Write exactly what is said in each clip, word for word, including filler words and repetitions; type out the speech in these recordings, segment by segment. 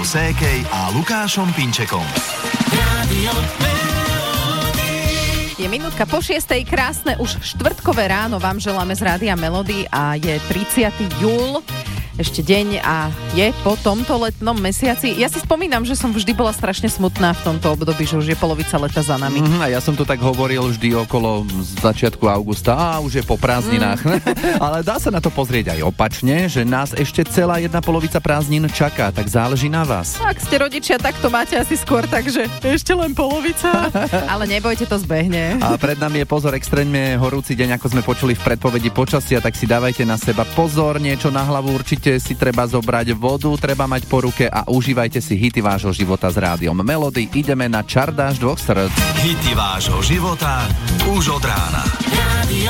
Cékej a Lukášom Pinčekom. Rádio Melody. Je minútka po šiestej, krásne už štvrtkové ráno vám želáme z Rádia Melody a je tridsiateho júla. Ešte deň a je po tomto letnom mesiaci. Ja si spomínam, že som vždy bola strašne smutná v tomto období, že už je polovica leta za nami. Mm, a ja som to tak hovoril vždy okolo začiatku augusta. Á, už je po prázdninách. Mm. Ale dá sa na to pozrieť aj opačne, že nás ešte celá jedna polovica prázdnin čaká, tak záleží na vás. Ak ste rodičia, tak to máte asi skôr, takže ešte len polovica. Ale nebojte, to zbehne. A pred nami je pozor, extrémne horúci deň, ako sme počuli v predpovedi počasia, tak si dávajte na seba pozor, niečo na hlavu určite si treba zobrať, vodu treba mať po ruke a užívajte si hity vášho života s Rádiom Melody. Ideme na čardáš dvoch srdc. Hity vášho života už od rána. Rádio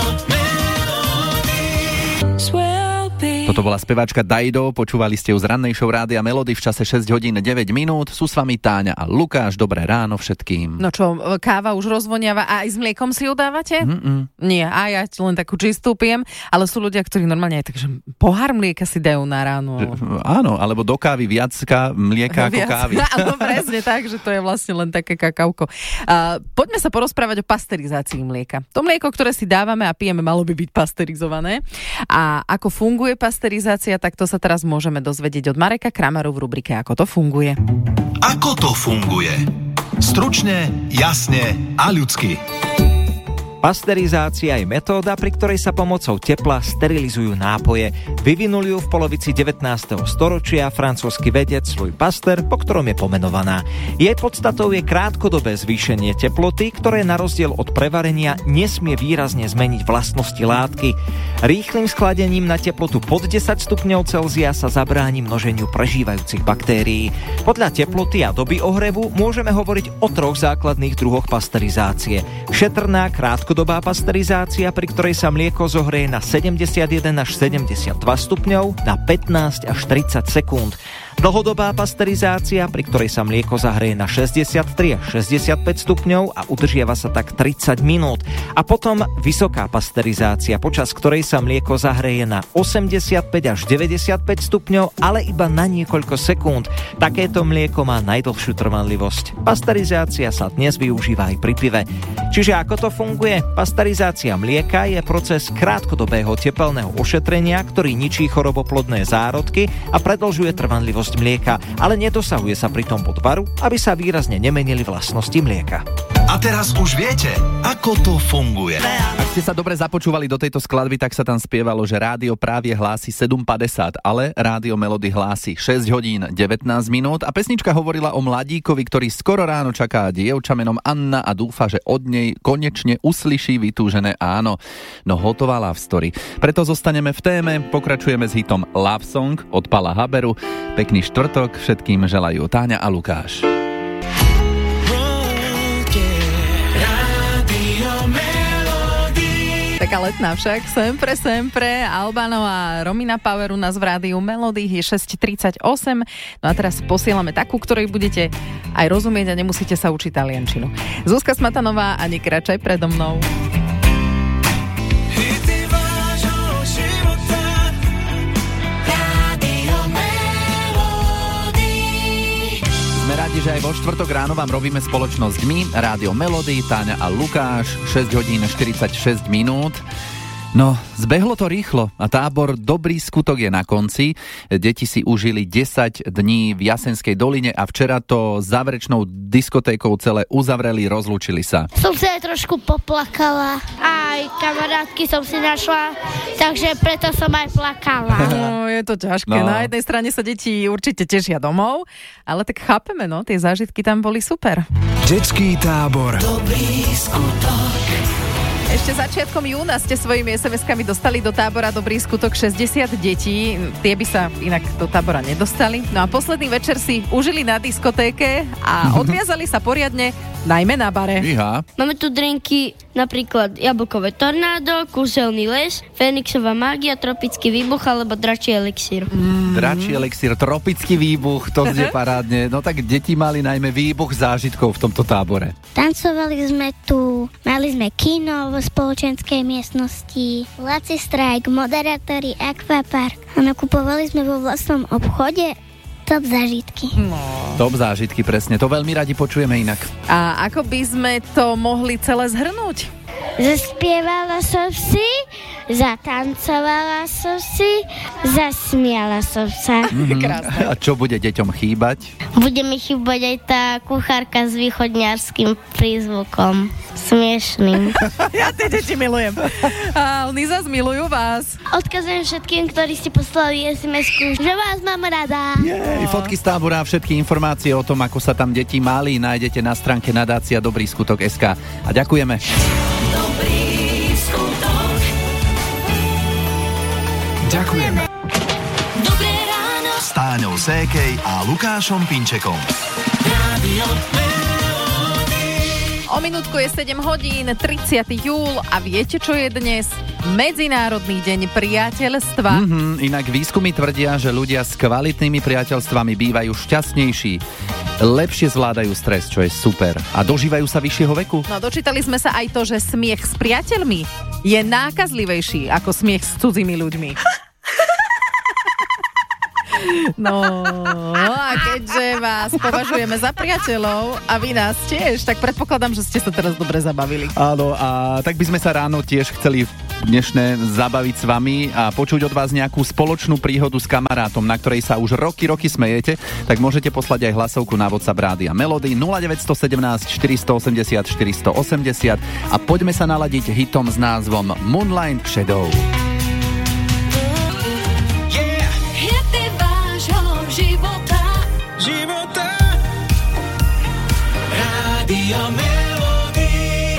Toto bola speváčka Daido, počúvali ste ju z rannej show Rádia Melody v čase šesť hodín deväť minút. Sú s vami Táňa a Lukáš, dobré ráno všetkým. No čo, káva už rozvoniava a aj s mliekom si ju dávate? Mm-mm. Nie, a ja len takú čistú pijem, ale sú ľudia, ktorí normálne aj tak, že pohár mlieka si dajú na ráno. Že, áno, alebo do kávy viacka mlieka ako kávy. Áno, presne tak, že to je vlastne len také kakauko. Uh, poďme sa porozprávať o pasterizácii mlieka. To mlieko, ktoré si dávame a pijeme, malo by byť pasterizované. A ako funguje pasterizácia, tak to sa teraz môžeme dozvedieť od Mareka Kramaru v rubrike Ako to funguje. Ako to funguje? Stručne, jasne a ľudsky. Pasterizácia je metóda, pri ktorej sa pomocou tepla sterilizujú nápoje. Vyvinul ju v polovici devätnásteho storočia francúzsky vedec Louis Pasteur, po ktorom je pomenovaná. Jej podstatou je krátkodobé zvýšenie teploty, ktoré na rozdiel od prevarenia nesmie výrazne zmeniť vlastnosti látky. Rýchlym schladením na teplotu pod desať stupňov Celzia sa zabráni množeniu prežívajúcich baktérií. Podľa teploty a doby ohrevu môžeme hovoriť o troch základných druhoch pasterizácie. Šetrná krátkodobá pasterizácia, pri ktorej sa mlieko zohreje na sedemdesiatjeden až sedemdesiatdva stupňov na pätnásť až tridsať sekúnd. Dlhodobá pasterizácia, pri ktorej sa mlieko zahreje na šesťdesiattri až šesťdesiatpäť stupňov a udržiava sa tak tridsať minút. A potom vysoká pasterizácia, počas ktorej sa mlieko zahreje na osemdesiatpäť až deväťdesiatpäť stupňov, ale iba na niekoľko sekúnd. Takéto mlieko má najdlhšiu trvanlivosť. Pasterizácia sa dnes využíva aj pri pive. Čiže ako to funguje? Pasterizácia mlieka je proces krátkodobého tepelného ošetrenia, ktorý ničí choroboplodné zárodky a predĺžuje trvanlivosť mlieka, ale nedosahuje sa pritom podvaru, aby sa výrazne nemenili vlastnosti mlieka. A teraz už viete, ako to funguje. Ak ste sa dobre započúvali do tejto skladby, tak sa tam spievalo, že rádio práve hlási sedem päťdesiat, ale Rádio Melody hlási šesť hodín devätnásť minút a pesnička hovorila o mladíkovi, ktorý skoro ráno čaká dievča menom Anna a dúfa, že od nej konečne uslyší vytúžené áno. No hotová love story. Preto zostaneme v téme, pokračujeme s hitom Love Song od Pala Haberu. Pekný štvrtok všetkým želajú Táňa a Lukáš. Taká letná však, sempre, sempre. Albano a Romina Power u nás v Rádiu Melody je šesť tridsaťosem. No a teraz posielame takú, ktorej budete aj rozumieť a nemusíte sa učiť taliančinu. Zuzka Smatanová a nekračaj predo mnou. Sme radi, že aj vo štvrtok ráno vám robíme spoločnosť my, Rádio Melody, Táňa a Lukáš, šesť hodín štyridsaťšesť minút. No, zbehlo to rýchlo a tábor Dobrý skutok je na konci. Deti si užili desať dní v Jasenskej doline a včera to záverečnou diskotékou celé uzavreli, rozlúčili sa. Som sa aj trošku poplakala, aj kamarátky som si našla, takže preto som aj plakala. No, je to ťažké. No. Na jednej strane sa deti určite tešia domov, ale tak chápeme, no, tie zážitky tam boli super. Detský tábor Dobrý skutok. Ešte začiatkom júna ste svojimi es em eskami dostali do tábora Dobrý skutok šesťdesiat detí. Tie by sa inak do tábora nedostali. No a posledný večer si užili na diskotéke a odviazali sa poriadne, najmä na bare. Iha. Máme tu drinky, napríklad jablkové tornádo, kúzelný les, Fénixová mágia, tropický výbuch alebo dračí elixír. Mm. Dračí elixír, tropický výbuch, to znie parádne. No tak deti mali najmä výbuch zážitkov v tomto tábore. Tancovali sme tu, mali sme kino vo spoločenskej miestnosti, Laci strajk, moderátori, akvapark a nakupovali sme vo vlastnom obchode Top zážitky. No. Top zážitky, presne. To veľmi radi počujeme inak. A ako by sme to mohli celé zhrnúť? Zaspievala som si, zatancovala som si, zasmiala som sa. Mhm. Krásne. A čo bude deťom chýbať? Bude mi chýbať aj tá kuchárka s východňarským prízvukom. Smiešným. Ja tie deti milujem. A oni zas milujú vás. Odkazujem všetkým, ktorí ste poslali es em esku, že vás mám rada. Jej, fotky z tábora a všetky informácie o tom, ako sa tam deti mali, nájdete na stránke nadácia Dobrý skutok bodka es ká. A ďakujeme. Ďakujeme. Dobré ráno s Táňou Sékej a Lukášom Pinčekom. Rádio O minútku je sedem hodín, tridsiateho júla a viete, čo je dnes? Medzinárodný deň priateľstva. Mm-hmm, inak výskumy tvrdia, že ľudia s kvalitnými priateľstvami bývajú šťastnejší, lepšie zvládajú stres, čo je super, a dožívajú sa vyššieho veku. No, dočítali sme sa aj to, že smiech s priateľmi je nákazlivejší ako smiech s cudzými ľuďmi. No a keďže vás považujeme za priateľov a vy nás tiež, tak predpokladám, že ste sa teraz dobre zabavili. Áno, a tak by sme sa ráno tiež chceli dnešné zabaviť s vami a počuť od vás nejakú spoločnú príhodu s kamarátom, na ktorej sa už roky, roky smejete, tak môžete poslať aj hlasovku na WhatsApp Rádia Melody nula deväť jedna sedem štyri osem osem štyri osem osem a poďme sa naladiť hitom s názvom Moonlight Shadow. Života, života, Rádio Melody.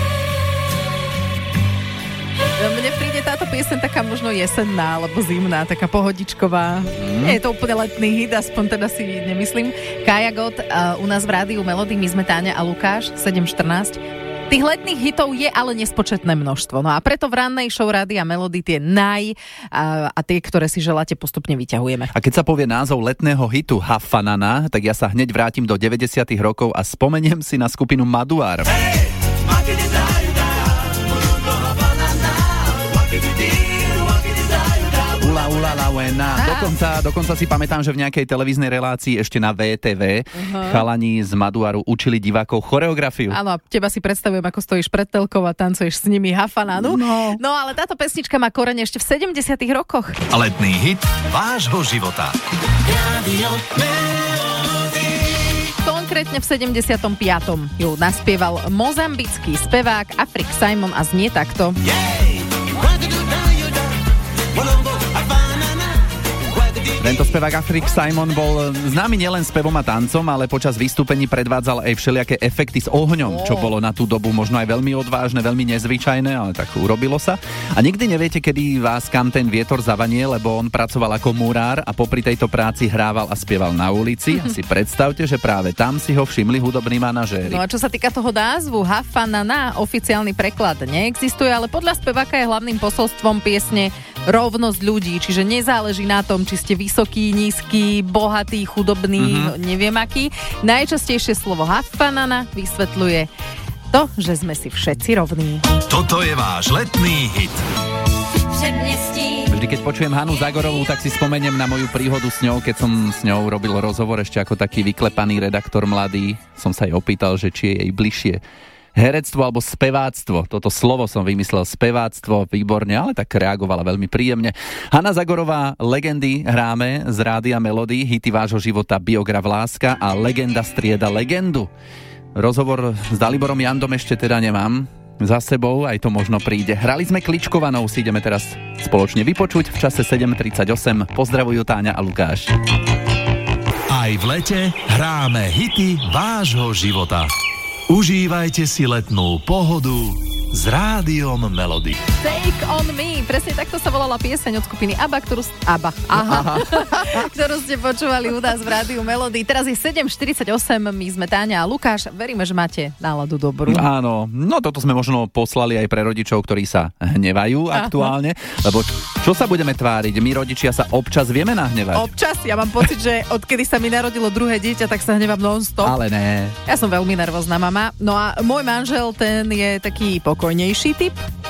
Mne príde táto pieseň taká možno jesenná, alebo zimná, taká pohodičková. Mm. Nie je to úplne letný hit, aspoň teda si nemyslím. Kaja God, uh, u nás v Rádiu Melody, my sme Táňa a Lukáš, sedem štrnásť. Tých letných hitov je ale nespočetné množstvo. No a preto v rannej show Rádia Melody tie naj a, a tie, ktoré si želáte, postupne vyťahujeme. A keď sa povie názov letného hitu Hafanana, tak ja sa hneď vrátim do deväťdesiatych rokov a spomeniem si na skupinu Maduár. Hey, Ula, ula, la, wena. Dokonca, dokonca si pamätám, že v nejakej televíznej relácii ešte na vé té vé uh-huh. chalani z Maduaru učili divákov choreografiu. Áno, a teba si predstavujem, ako stojíš pred telkou a tancuješ s nimi Hafananu. No. no ale táto pesnička má korene ešte v sedemdesiatych rokoch. Letný hit vášho života. Rádio Melody. Konkrétne v sedemdesiatom piatom ju naspieval mozambický spevák Afrik Simon a znie takto. Yay! Tento spevák Afrik Simon bol známy nielen spevom a tancom, ale počas vystúpení predvádzal aj všelijaké efekty s ohňom, čo bolo na tú dobu možno aj veľmi odvážne, veľmi nezvyčajné, ale tak urobilo sa. A nikdy neviete, kedy vás kam ten vietor zavanie, lebo on pracoval ako murár a popri tejto práci hrával a spieval na ulici. A si predstavte, že práve tam si ho všimli hudobní manažéri. No a čo sa týka toho názvu Hafanana, oficiálny preklad neexistuje, ale podľa speváka je hlavným posolstvom piesne rovnosť ľudí, čiže nezáleží na tom, či ste vysoký, nízky, bohatý, chudobný, mm-hmm. neviem aký. Najčastejšie slovo Hafanana vysvetľuje to, že sme si všetci rovní. Toto je váš letný hit. Vždy, keď počujem Hanu Zagorovú, tak si spomeniem na moju príhodu s ňou, keď som s ňou robil rozhovor ešte ako taký vyklepaný redaktor mladý. Som sa jej opýtal, že či je jej bližšie herectvo alebo speváctvo. Toto slovo som vymyslel, speváctvo, výborne, ale tak reagovala veľmi príjemne. Hana Zagorová, legendy hráme z Rádia Melody, hity vášho života, Biograf Láska a legenda strieda legendu. Rozhovor s Daliborom Jandom ešte teda nemám za sebou, aj to možno príde. Hrali sme Kličkovanou, si ideme teraz spoločne vypočuť v čase sedem tridsaťosem. Pozdravujú Táňa a Lukáš. Aj v lete hráme hity vášho života. Užívajte si letnú pohodu s Rádiom Melody. Take on me, presne takto sa volala pieseň od skupiny ABBA, ktorú, ABBA, aha, aha. ktorú ste počúvali u nás v Rádiu Melody. Teraz je sedem štyridsaťosem, my sme Táňa a Lukáš, veríme, že máte náladu dobrú. Áno, no toto sme možno poslali aj pre rodičov, ktorí sa hnevajú aha. aktuálne, lebo čo sa budeme tváriť? My rodičia sa občas vieme nahnevať. Občas, ja mám pocit, že odkedy sa mi narodilo druhé dieťa, tak sa hnevám non-stop. Ale ne. Ja som veľmi nervózna mama, no a môj manžel, ten je taký pokojnejší typ.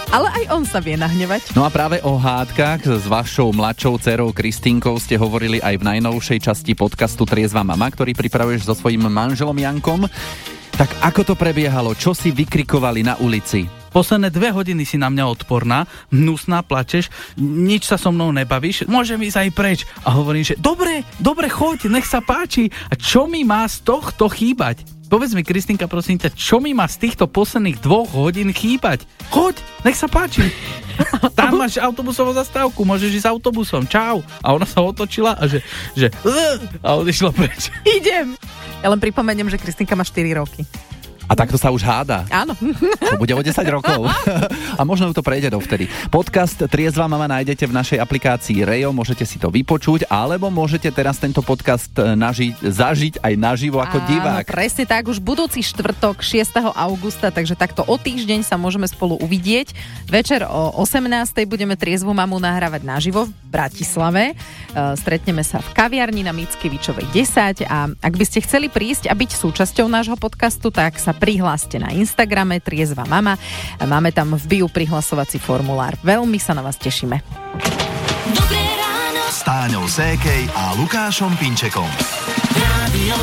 Ale aj on sa vie nahnevať. No a práve o hádkach s vašou mladšou dcerou Kristínkou ste hovorili aj v najnovšej časti podcastu Triezva mama, ktorý pripravuješ so svojím manželom Jankom. Tak ako to prebiehalo? Čo si vykrikovali na ulici? Posledné dve hodiny si na mňa odporná, hnusná, plačeš, nič sa so mnou nebavíš, môžem ísť aj preč. A hovorím, že dobre, dobre, choď, nech sa páči. A čo mi má z tohto chýbať? Povedz mi, Kristínka, prosím ťa, čo mi má z týchto posledných dvoch hodín chýbať? Choď, nech sa páči. Tam máš autobusovú zastávku, môžeš ísť autobusom, čau. A ona sa otočila a že, že a odišla preč. Idem. Ja len pripomeniem, že Kristínka má štyri roky. A takto sa už háda. Áno. To bude o desať rokov. A možno ju to prejde dovtedy. Podcast Triezva mama nájdete v našej aplikácii Rejo, môžete si to vypočuť, alebo môžete teraz tento podcast nažiť, zažiť aj naživo ako Áno, divák. presne tak, už budúci štvrtok šiesteho augusta, takže takto o týždeň sa môžeme spolu uvidieť. Večer o osemnástej budeme Triezvu mamu nahrávať naživo v Bratislave. Stretneme sa v kaviarni na Mickevičovej desať a ak by ste chceli prísť a byť súčasťou nášho podcastu, tak sa prihláste na Instagrame Triezva mama. Máme tam v bio prihlasovací formulár. Veľmi sa na vás tešíme. Dobré ráno S Táňou Sékej a Lukášom Pinčekom. Rádio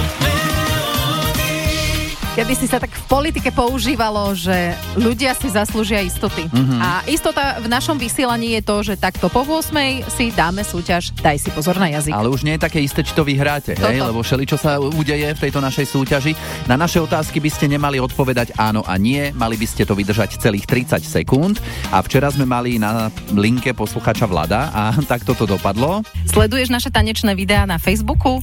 Kedy si sa tak v politike používalo, že ľudia si zaslúžia istoty. Mm-hmm. A istota v našom vysielaní je to, že takto po ôsmej si dáme súťaž Daj si pozor na jazyk. Ale už nie je také isté, či to vyhráte, hej? Lebo všeličo sa udeje v tejto našej súťaži. Na naše otázky by ste nemali odpovedať áno a nie, mali by ste to vydržať celých tridsať sekúnd. A včera sme mali na linke posluchača Vlada a tak toto dopadlo. Sleduješ naše tanečné videá na Facebooku?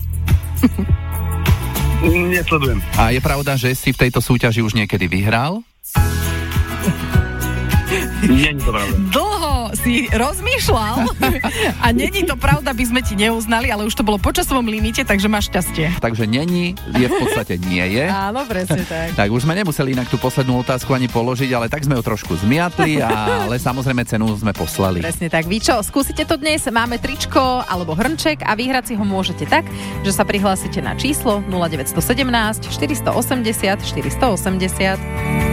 Nesledujem. A je pravda, že si v tejto súťaži už niekedy vyhral? Nie je to pravda. Dlho si rozmýšľal a není to pravda, by sme ti neuznali, ale už to bolo po časovom limite, takže máš šťastie. Takže není, je v podstate nie je. Áno, presne tak. Tak už sme nemuseli inak tú poslednú otázku ani položiť, ale tak sme ju trošku zmiatli, ale samozrejme cenu sme poslali. Presne tak. Vy čo, skúsite to dnes? Máme tričko alebo hrnček a vyhrať si ho môžete tak, že sa prihlásite na číslo nula deväť jedna sedem štyri osem nula štyri osem nula.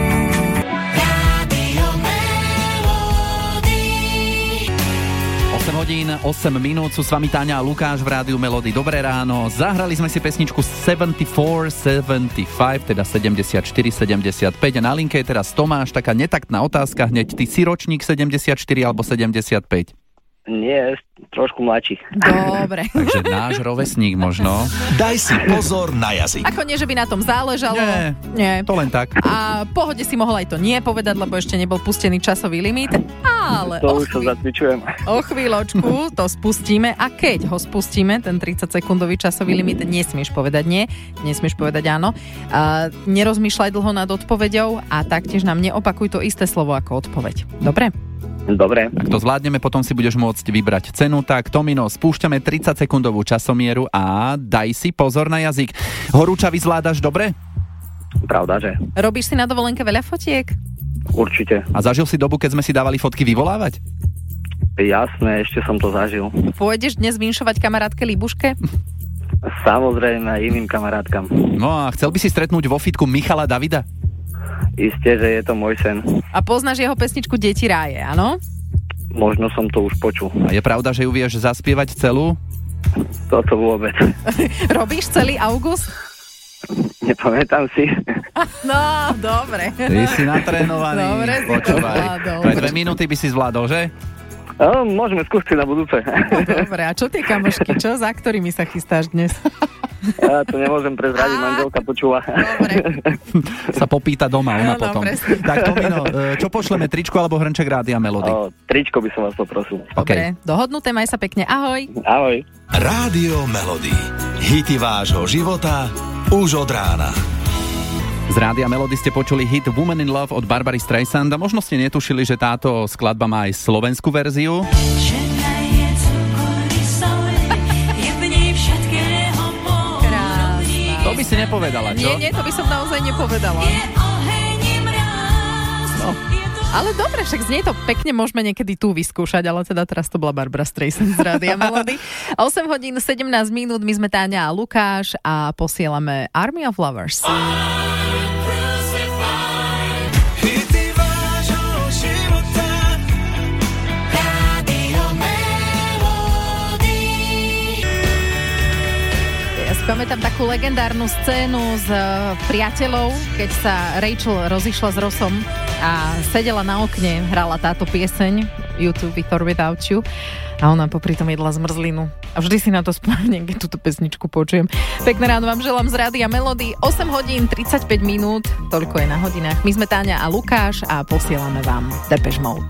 osem hodín, osem minút, sú s vami Táňa a Lukáš v Rádiu Melody. Dobré ráno. Zahrali sme si pesničku sedemdesiatštyri sedemdesiatpäť, teda sedemdesiatštyri sedemdesiatpäť. A na linke je teraz Tomáš, taká netaktná otázka hneď. Ty si ročník sedemdesiatštyri alebo sedemdesiatpäť? Nie, trošku mladší. Dobre. Takže náš rovesník možno. Daj si pozor na jazyk. Ako nie, že by na tom záležalo. Nie, nie. To len tak. A pohode si mohol aj to nie povedať, lebo ešte nebol pustený časový limit. Ale To o, už sa chvíľ, zacvičujem. o chvíľočku to spustíme a keď ho spustíme, ten tridsaťsekundový časový limit, nesmieš povedať nie, nesmieš povedať áno. A nerozmýšľaj dlho nad odpoveďou a taktiež nám neopakuj to isté slovo ako odpoveď. Dobre? Dobre. Ak to zvládneme, potom si budeš môcť vybrať cenu. Tak, Tomino, spúšťame tridsaťsekundovú časomieru a daj si pozor na jazyk. Horúčavy zvládaš dobre? Pravda, že? Robíš si na dovolenke veľa fotiek? Určite. A zažil si dobu, keď sme si dávali fotky vyvolávať? Jasné, ešte som to zažil. Pôjdeš dnes vinšovať kamarátke Libuške? Samozrejme aj iným kamarátkam. No a chcel by si stretnúť vo fitku Michala Davida? Isté, že je to môj sen. A poznáš jeho pesničku Deti ráje, áno? Možno som to už počul. A je pravda, že ju vieš zaspievať celú? Toto vôbec. Robíš celý august? Nepamätám si. No, dobre. Ty si natrénovaný. Dobre, si to Počúvaj. zvládol. Pre dve minúty by si zvládol, že? No, môžeme skúsiť na budúce. Dobre, a čo tie kamošky? Čo, za ktorými sa chystáš dnes? Ja to nemôžem prezradiť, manželka počúva. Dobre. Sa popýta doma, ona No, no, potom. presne. Tak Tomino, čo pošleme, tričko alebo hrnček Rádia Melody? O, tričko by som vás poprosil. Dobre, dohodnuté, maj sa pekne. Ahoj. Ahoj. Rádio Melody. Hity vášho života už od rána. Z Rádia Melody ste počuli hit Woman in Love od Barbary Streisand a možno ste netušili, že táto skladba má aj slovenskú verziu. To by si nepovedala, čo? Nie, nie, to by som naozaj nepovedala. No. Ale dobre, však znie to pekne, môžeme niekedy tu vyskúšať, ale teda teraz to bola Barbara Streisand z Rádia Melody. osem hodín sedemnásť minút, my sme Táňa a Lukáš a posielame Army of Lovers. Hity vášho života. pamätám takú legendárnu scénu s uh, priateľov, keď sa Rachel rozišla s Rossom a sedela na okne, hrala táto pieseň You Too With or Without You a ona popri tom jedla zmrzlinu. A vždy si na to spomínam, keď túto pesničku počujem. Pekné ráno vám želám z Rádia Melody. osem hodín tridsaťpäť minút, toľko je na hodinách. My sme Táňa a Lukáš a posielame vám Depeche Mode.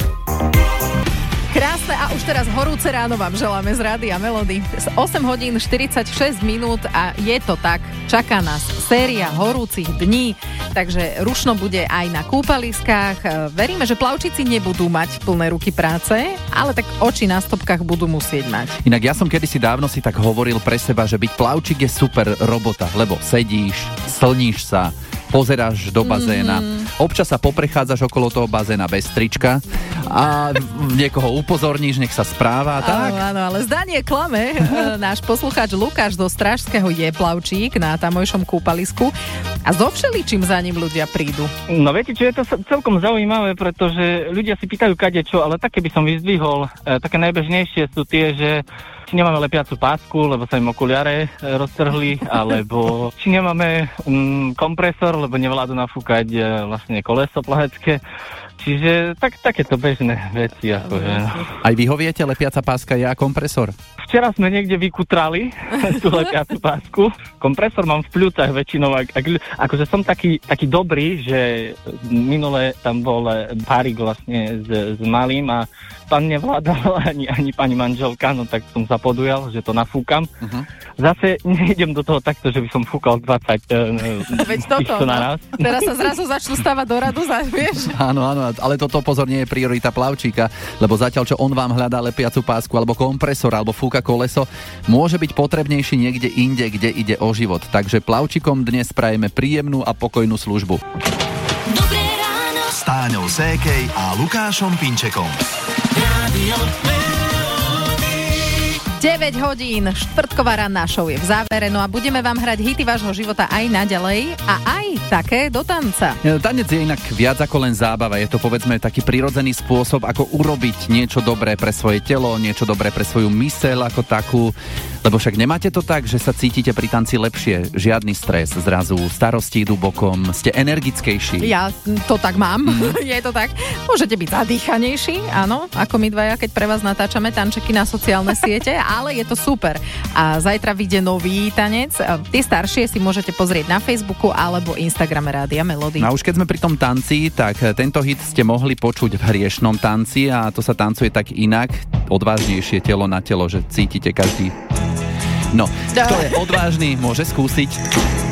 Krásne a už teraz horúce ráno vám želáme z Rádia Melody. osem hodín štyridsaťšesť minút a je to tak. Čaká nás séria horúcich dní, takže rušno bude aj na kúpaliskách. Veríme, že plavčici nebudú mať plné ruky práce, ale tak oči na stopkách budú musieť mať. Inak ja som kedysi dávno si tak hovoril pre seba, že byť plavčík je super robota, lebo sedíš, slníš sa, pozeráš do bazéna, mm-hmm. občas sa poprechádzaš okolo toho bazéna bez trička a niekoho upozorníš, nech sa správa. Tak? Áno, áno, ale zdanie klame. Náš poslucháč Lukáš zo Strážského je plavčík na tamojšom kúpalisku a so všeličím za ním ľudia prídu. No viete, čo je to celkom zaujímavé, pretože ľudia si pýtajú kadečo, ale také by som vyzdvihol. E, také najbežnejšie sú tie, že či nemáme lepiacu pásku, lebo sa im okuliare e, roztrhli, alebo či nemáme um, kompresor, lebo nevládnu nafúkať e, vlastne koleso plavecké. Čiže tak, takéto bežné veci. Akože. Aj vy ho viete, lepiaca páska je a kompresor? Včera sme niekde vykutrali tú lepiacu pásku. Kompresor mám v pľúcach väčšinou. Ak, ak, akože som taký, taký dobrý, že minule tam bol párik vlastne s, s malým a pán nevládal ani, ani pani manželka, no tak som sa podujal, že to nafúkam. Uh-huh. Zase nejdem do toho takto, že by som fúkal dvadsať Veď toto, no. Teraz sa zrazu začnú stavať do radu, vieš? Áno, áno, ale toto pozor nie je priorita plavčíka, lebo zatiaľ, čo on vám hľadá lepiacu pásku alebo kompresor alebo fúka koleso, môže byť potrebnejší niekde inde, kde ide o život. Takže plavčikom dnes prajeme príjemnú a pokojnú službu. Dobré ráno s Táňou Sékej a Lukášom Pinčekom. Rádio deväť hodín, štvrtková ranná show je v závere, no a budeme vám hrať hity vášho života aj naďalej a aj také do tanca. Tanec je inak viac ako len zábava, je to povedzme taký prirodzený spôsob, ako urobiť niečo dobré pre svoje telo, niečo dobré pre svoju myseľ ako takú, lebo však nemáte to tak, že sa cítite pri tanci lepšie, žiadny stres, zrazu starosti idú bokom, ste energickejší. Ja to tak mám, mm. je to tak. Môžete byť zadýchanejší, áno, ako my dvaja, keď pre vás natáčame tančeky na sociálne siete, ale je to super. A zajtra vyjde nový tanec. Tie staršie si môžete pozrieť na Facebooku alebo Instagrame Rádia Melody. No a už keď sme pri tom tanci, tak tento hit ste mohli počuť v hriešnom tanci a to sa tancuje tak inak, odvážnejšie telo na telo, že cítite každý. No, kto je odvážny, môže skúsiť.